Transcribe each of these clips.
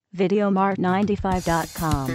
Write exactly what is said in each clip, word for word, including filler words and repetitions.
videomart ninety-five dot com.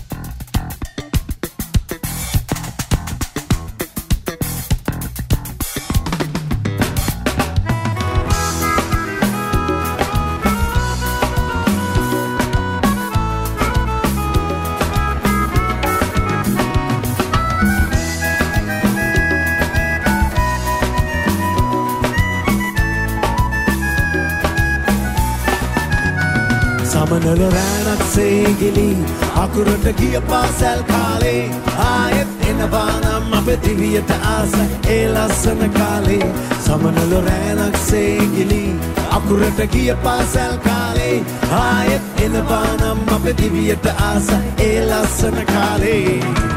සමනල රැණක් සේගිලි අකුරට ගිය පාසැල් කාලේ ආයෙත් එනවා නම් අපේ දිවියට ආස ඒ ලස්සන කාලේ සමනල රැණක් සේගිලි අකුරට ගිය පාසැල් කාලේ ආයෙත් එනවා නම් අපේ දිවියට ආස ඒ ලස්සන කාලේ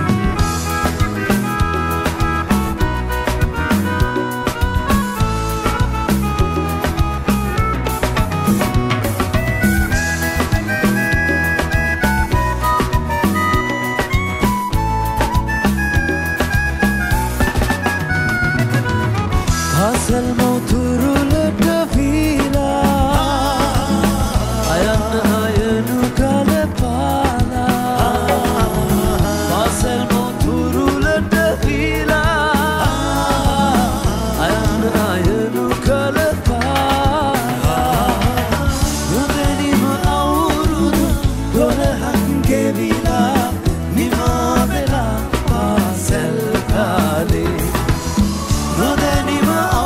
Asal mau turun vila ayan ayanu kalepala asal mau turun vila ayan ayanu kalepala nudeni mauru dole hange vila nima vela asal kale nudeni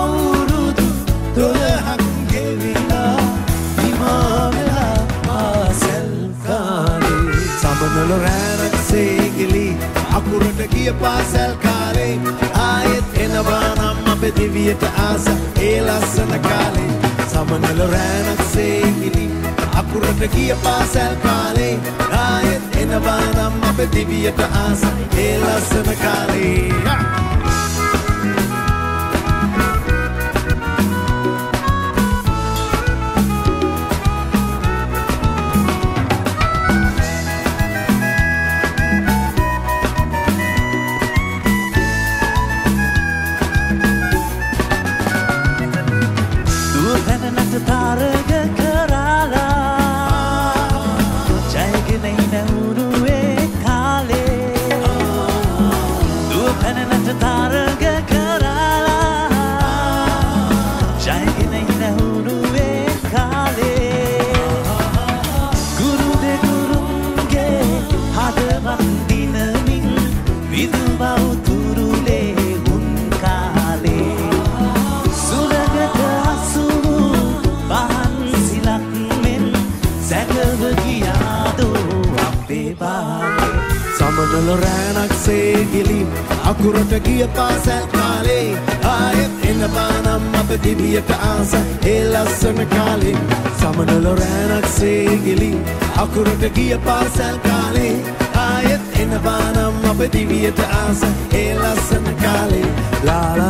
සමනල රැණක් සේගිලි අකුරට ගිය පාසැල් කාලේ ආයෙත් එනවා නම් අපේ දිවියට ආස ඒ ලස්සන කාලේ සමනල රැණක් සේගිලි අකුරට ගිය පාසැල් කාලේ ආයෙත් එනවා නම් අපේ දිවියට ආස ඒ ලස්සන කාලේ තාරග කරලා ජයගෙන ඉනවුරුවේ කාලේ දුව පැනනට තාරග කරලා ජයගෙන ඉනවුරුවේ කාලේ ගුරු දෙගුරුන්ගේ හදවත් දිනමින් විදුබව තුරුලේ උන් කාලේ සුරගට අසු bahan silak men සැකව ගියාදෝ අපේ බාලේ සමනල රැණක් සේගිලි අකුරට ගිය පාසැල් කාලේ ආයෙත් එනවා නම් අපේ දිවියට ආස ඒ ලස්සන කාලේ සමනල රැණක් සේගිලි අකුරට ගිය පාසැල් කාලේ ආයෙත් එනවා නම් අපේ දිවියට ආස ඒ ලස්සන කාලේ ලා